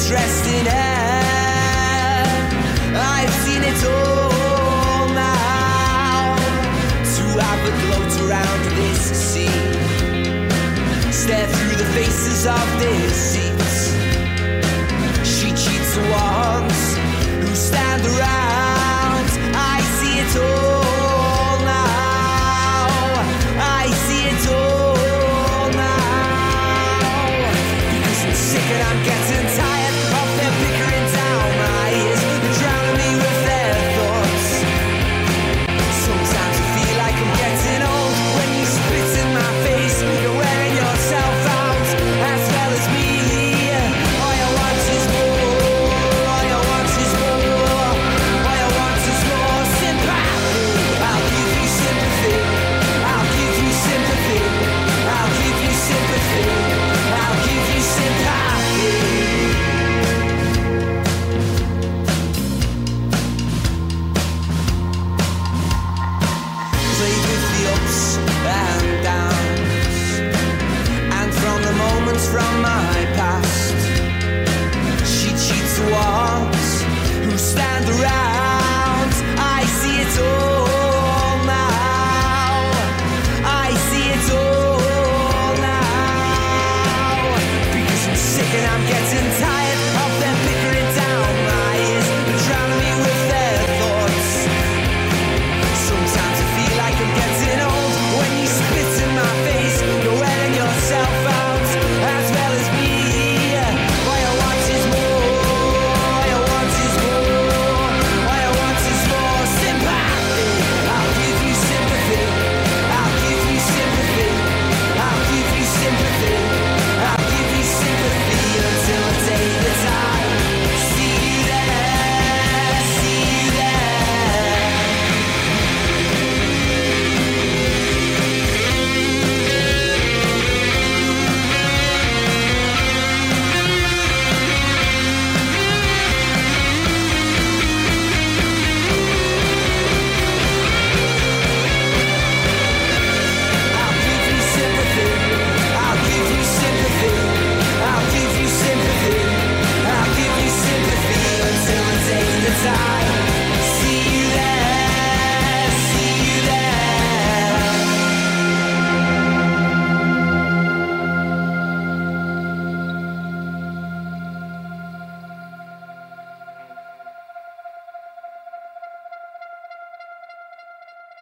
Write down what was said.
dressed in hair. I've seen it all now. To have a gloat around this scene, stare through the faces of their seats. She cheats the ones who stand around. I see it all now. I see it all now. Because I'm sick and I'm getting tired of their bickering down my ears. They're drowning me with their thoughts. Sometimes I feel like I'm getting old when you spit in my face. You're wearing yourself out as well as me. All you want is more. All you want is more. All you want is more sympathy. I'll give you sympathy. I'll give you sympathy. I'll give you sympathy. I'll give you sympathy. Played with the ups